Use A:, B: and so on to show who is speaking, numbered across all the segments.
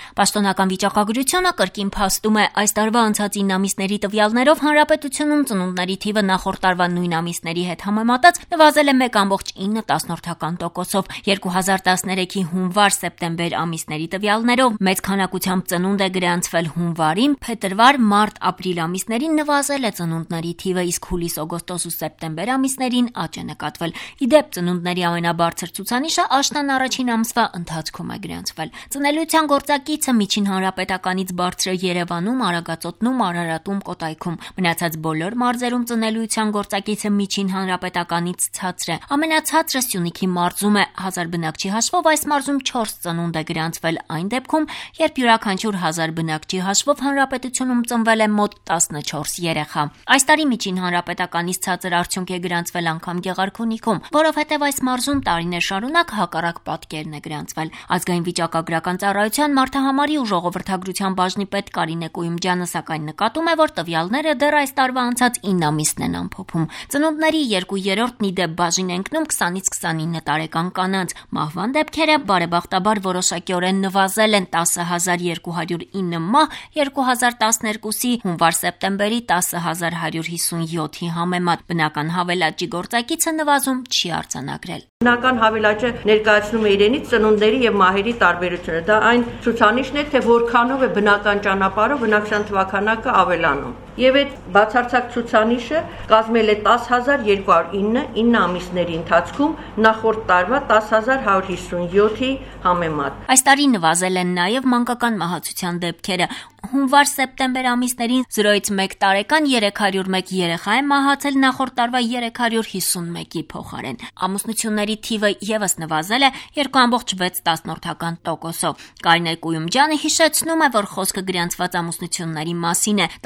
A: Պաշտոնական վիճակագրությունը կրկին փաստում է այս տարվա անցած 9 ամիսների տվյալներով հանրապետությունում ծնունդների թիվը նախորդ տարվա նույն ամիսների հետ համեմատած նվազել է 1,9%-ով, 2013-ի հունվար-սեպտեմբեր ամիսների տվյալներով մեծ քանակությամբ ծնունդ է գրանցվել հունվարին, փետրվար-մարտ-ապրիլ ամիսներին նվազել է ծնունդների թիվը, իսկ հուլիս-օգոստոս ու սեպտեմբեր ամիսներին աճ է նկատվել։ Ի դեպ, ծնունդների ամենաբարձր ցուցանիշը աշնան առաջին ամսվա ընթացքում է գրանցվել։ Ծնելիության գործակիցը միջին հանրապետականից բարձր է Երևանում, Արագածոտնում, Արարատում, Կոտայքում։ Մնացած բոլոր մարզերում ծնելիության գործակիցը միջին հանրապետականից ցածր է։ Ամենացածրը Սյունիքի մարզում է, 1000 բնակչի հաշվով այս մարզում 4 ծնունդ է գրանցվել այն դեպքում, երբ յուրաքանչյուր 1000 բնակչի հաշվով հանրապետությունում ծնվել է մոտ 14 երեխա։ Այս տարի միջին հանրապետականից ցածր արդյունք է գրանցվել անգամ Գեղարքունիքում, որովհետև այս մարզում տարիներ շարունակ հակառակ պատկերն է գրանցվել։ Ազգային վիճակագրական ծառայության մարդահամարի ու ժողովրդագրության բաժնի պետ Կարինե Կույումջյանը սակայն նկատում է, որ տվյալները դեռ այս տարվա անցած 9 ամիսն են ամփոփում։ Ծնունդների 2/3-ն ի դեպ բաժին է ընկնում 20-ից 29 տարեկան կանանց։ Մահվան դեպքերը բարեբախտաբար որոշակիորեն նվազել են 10,209 մահ 2012-ի հունվար-սեպտեմբերի 10,157-ի համեմատ։ Բնական հավելաճի գործակիցը նվազում չի արձանագրել։
B: Բնական հավելաճը ներկայացնում է իրենից ծնունդների եւ մահերի տարբերությունը։ Դա այն ցուցանիշն է, թե որքանով է բնական ճանապարհով բնակչության թվաքանակը ավելանում։ Եվ այդ բացարձակ ցուցանիշը կազմել է 10,209 9 ամիսների ընթացքում նախորդ տարվա 10,157-ի համեմատ։
A: Այս տարի նվազել են նաև մանկական մահացության դեպքերը։ Հունվար-սեպտեմբեր ամիսներին 0-ից 1 տարեկան 301 երեխա է մահացել նախորդ տարվա 351-ի փոխարեն։ Ամուսնությունների թիվը եւս նվազել է 2,6%-ով։ Կարինե Կույումջյանը հիշեցնում է, որ խոսքը գրանցված ամուսնությունների մասին է,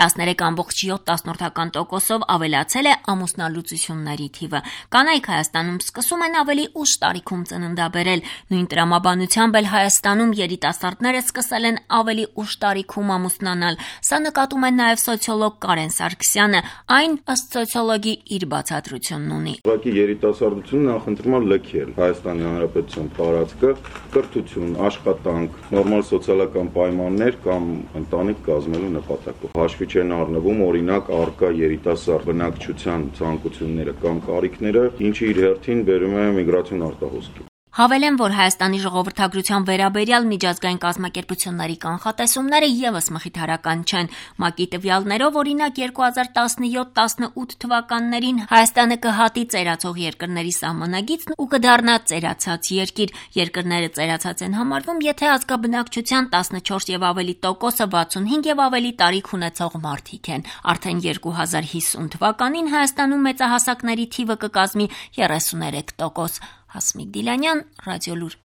A: 13,4%-ով ավելացել է ամուսնալուծությունների թիվը։ Կանայք Հայաստանում սկսում են ավելի ուշ տարիքում ծննդաբերել։ Նույն տրամաբանությամբ էլ Հայաստանում երիտասարդները սկսել են ավելի ուշ տարիքում ամուսնանալ։ Սա նկատում է նաև սոցիոլոգ Կարեն Սարգսյանը, այն ըստ սոցիոլոգի իր բացատրությունն ունի։
C: Ուղղակի երիտասարդությունը նախընտրում է լքել Հայաստանի Հանրապետության տարածքը, կրթություն, աշխատանք, նորմալ սոցիալական պայմաններ կամ ընտանիք կազմելու նպատակով։ Հաշվի չեն առնվում օրինակ առկա երիտասարդ բնակչության ցանկությունները կամ կարիքները, ինչը իր հերթին բերում է միգրացիոն արտահոսքի։
A: Հավելեմ, որ Հայաստանի ժողովրդագրության վերաբերյալ միջազգային կազմակերպությունների կանխատեսումները եւս մխիթարական չեն։ ՄԱԿ-ի տվյալներով օրինակ 2017-18 թվականներին Հայաստանը կհատի ծերացող երկրների սահմանագիծն ու կդառնա ծերացած երկիր։ Երկրները ծերացած են համարվում, եթե ազգաբնակչության 14 եւ ավելի տոկոսը 65 եւ ավելի տարիք ունեցող մարդիկ են։ Արդեն 2050 թվականին Հայաստանում մեծահասակների թիվը կկազմի 33%։ Հասմիկ Դիլանյան, Ռադիոլուր։